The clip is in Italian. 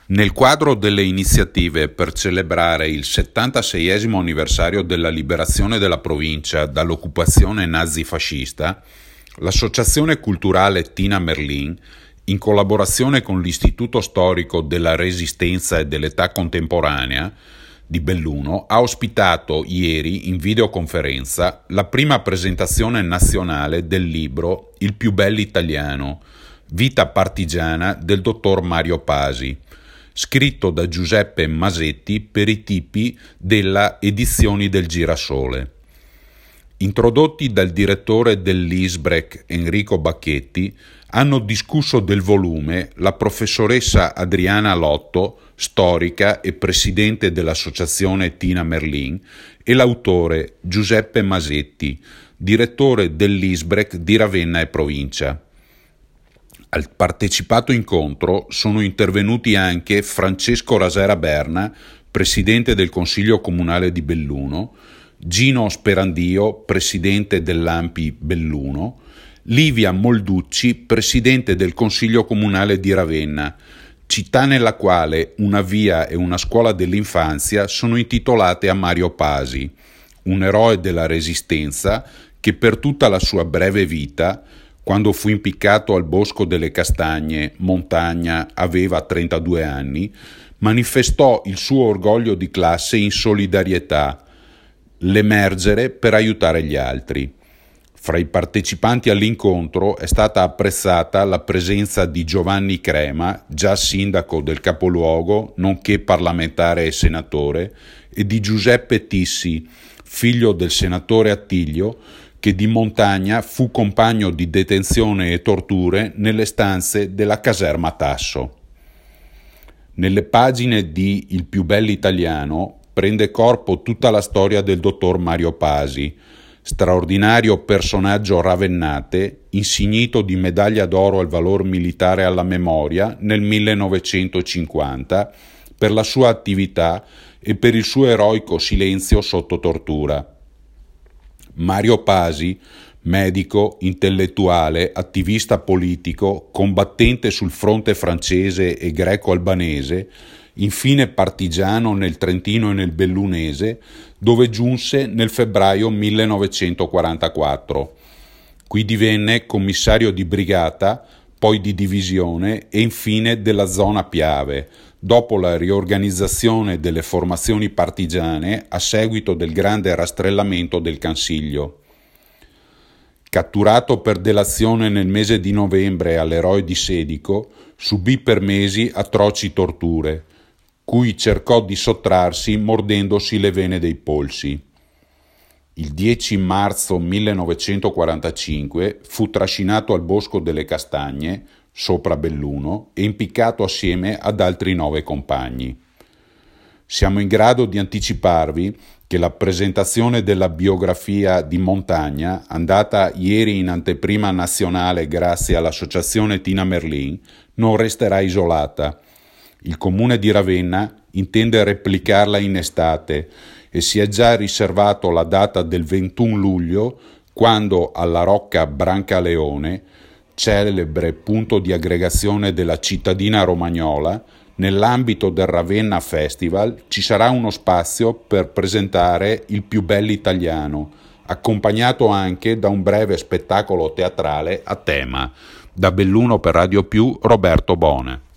Nel quadro delle iniziative per celebrare il 76esimo anniversario della liberazione della provincia dall'occupazione nazifascista, l'Associazione Culturale Tina Merlin, in collaborazione con l'Istituto Storico della Resistenza e dell'Età Contemporanea di Belluno, ha ospitato ieri in videoconferenza la prima presentazione nazionale del libro Il più bell'italiano, vita partigiana del dottor Mario Pasi, scritto da Giuseppe Masetti per i tipi della Edizioni del Girasole. Introdotti dal direttore dell'ISBREC Enrico Bacchetti, hanno discusso del volume la professoressa Adriana Lotto, storica e presidente dell'associazione Tina Merlin, e l'autore Giuseppe Masetti, direttore dell'ISBREC di Ravenna e provincia. Al partecipato incontro sono intervenuti anche Francesco Rasera Berna, presidente del Consiglio Comunale di Belluno, Gino Sperandio, presidente dell'ANPI Belluno, Livia Molducci, presidente del Consiglio Comunale di Ravenna, città nella quale una via e una scuola dell'infanzia sono intitolate a Mario Pasi, un eroe della Resistenza che per tutta la sua breve vita, quando fu impiccato al Bosco delle Castagne, Montagna, aveva 32 anni, manifestò il suo orgoglio di classe in solidarietà, l'emergere per aiutare gli altri. Fra i partecipanti all'incontro è stata apprezzata la presenza di Giovanni Crema, già sindaco del capoluogo, nonché parlamentare e senatore, e di Giuseppe Tissi, figlio del senatore Attilio, che di Montagna fu compagno di detenzione e torture nelle stanze della caserma Tasso. Nelle pagine di Il più bell'italiano prende corpo tutta la storia del dottor Mario Pasi, straordinario personaggio ravennate, insignito di medaglia d'oro al valor militare alla memoria nel 1950 per la sua attività e per il suo eroico silenzio sotto tortura. Mario Pasi, medico, intellettuale, attivista politico, combattente sul fronte francese e greco-albanese, infine partigiano nel Trentino e nel Bellunese, dove giunse nel febbraio 1944. Qui divenne commissario di brigata, poi di divisione e infine della zona Piave, dopo la riorganizzazione delle formazioni partigiane a seguito del grande rastrellamento del Cansiglio. Catturato per delazione nel mese di novembre all'eroe di Sedico, subì per mesi atroci torture, cui cercò di sottrarsi mordendosi le vene dei polsi. Il 10 marzo 1945 fu trascinato al Bosco delle Castagne, sopra Belluno, e impiccato assieme ad altri 9 compagni. Siamo in grado di anticiparvi che la presentazione della biografia di Montagna, andata ieri in anteprima nazionale grazie all'associazione Tina Merlin, non resterà isolata. Il comune di Ravenna intende replicarla in estate e si è già riservato la data del 21 luglio, quando alla Rocca Brancaleone, celebre punto di aggregazione della cittadina romagnola, nell'ambito del Ravenna Festival ci sarà uno spazio per presentare Il più bell'italiano, accompagnato anche da un breve spettacolo teatrale a tema. Da Belluno per Radio Più, Roberto Bone.